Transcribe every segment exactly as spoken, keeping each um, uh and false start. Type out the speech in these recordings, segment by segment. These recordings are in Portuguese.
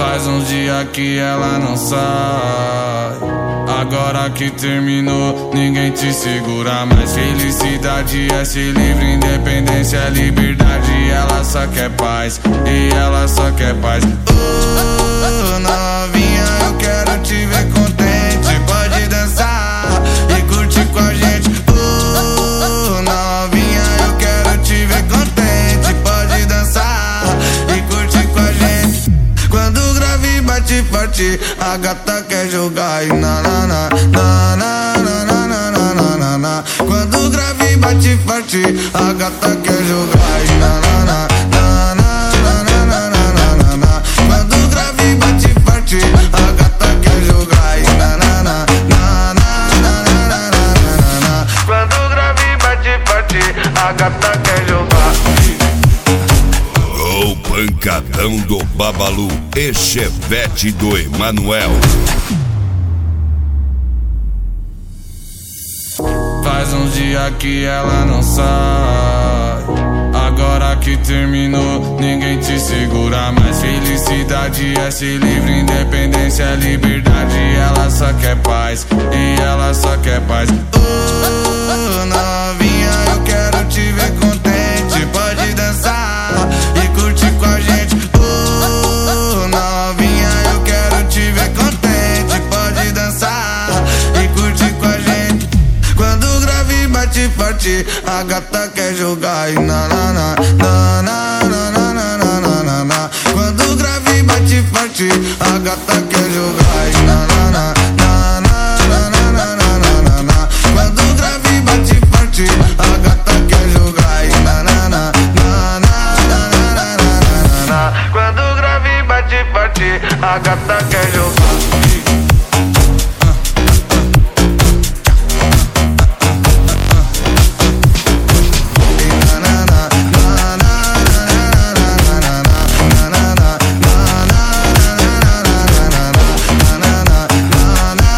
Faz uns dias que ela não sai. Agora que terminou, ninguém te segura mais. Felicidade é ser livre, independência é liberdade. Ela só quer paz, e ela só quer paz. Oh, novinha, eu quero te ver contente. Pode dançar e curtir com a gente. Oh, novinha, eu quero te ver contente. Pode dançar e curtir com a gente. Quando o grave bate forte, a gata quer jogar e na na na na na na na na na na na. Quando o grave bate forte, a gata quer jogar e na na na na na na na na na na. Quando o grave bate forte, a gata quer jogar e na na na na na na na na na. Quando o grave bate forte, a gata quer jogar. O pancadão do Babalu e Chevette do Emanuel. Faz uns dias que ela não sai. Agora que terminou, ninguém te segura mais. Felicidade é ser livre, independência é liberdade. Ela só quer paz, e ela só quer paz. Oh, novinha, eu quero te ver contente. Pode dançar e curtir com a gente. Oh, novinha, eu quero te ver contente. Pode dançar e curtir com a gente. Quando o grave bate forte, a gata quer jogar e na na na na na na na na na na na. Quando o grave bate forte, a gata quer jogar e na na na na na na na na na na. Quando o grave bate forte, a gata quer jogar e na na na na na na na na na. Quando o grave bate forte, a gata quer jogar.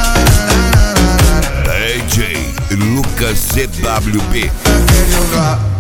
D J Lucas C W B. Quer jogar.